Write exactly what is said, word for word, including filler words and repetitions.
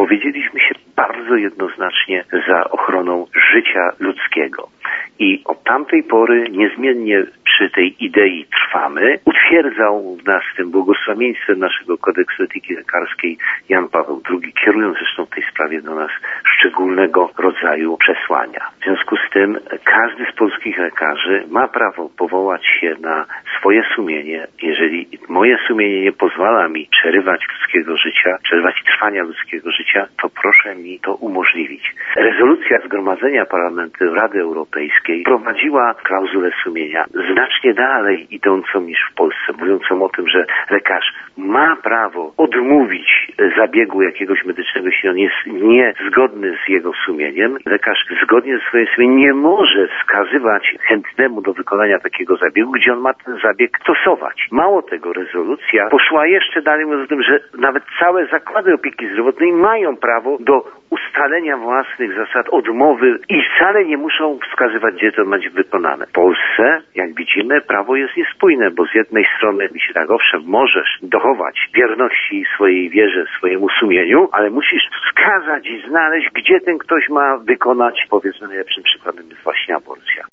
opowiedzieliśmy się bardzo jednoznacznie za ochroną życia ludzkiego. I od tamtej pory niezmiennie przy tej idei trwamy. Utwierdzał w nas tym błogosławieństwem naszego kodeksu etyki lekarskiej Jan Paweł drugi, kierując zresztą w tej sprawie do nas szczególnego rodzaju przesłania. W związku z tym każdy z polskich lekarzy ma prawo powołać się na swoje sumienie. Jeżeli moje sumienie nie pozwala mi przerywać ludzkiego życia, przerywać trwania ludzkiego życia, to proszę mi to umożliwić. Rezolucja Zgromadzenia Parlamentu Rady Europejskiej prowadziła klauzulę sumienia znacznie dalej idącą niż w Polsce, mówiącą o tym, że lekarz ma prawo odmówić zabiegu jakiegoś medycznego, jeśli on jest niezgodny z jego sumieniem. Lekarz zgodnie ze swoim sumieniem nie może wskazywać chętnemu do wykonania takiego zabiegu, gdzie on ma ten zabieg stosować. Mało tego, rezolucja poszła jeszcze dalej, mówiąc o tym, że nawet całe zakłady opieki zdrowotnej mają prawo do ustalenia własnych zasad odmowy i wcale nie muszą wskazywać, gdzie to ma być wykonane. W Polsce, jak widzimy, prawo jest niespójne, bo z jednej strony myśli tak, owszem, możesz dochować wierności swojej wierze, swojemu sumieniu, ale musisz wskazać i znaleźć, gdzie ten ktoś ma wykonać. Powiedzmy, najlepszym przykładem jest właśnie aborcja.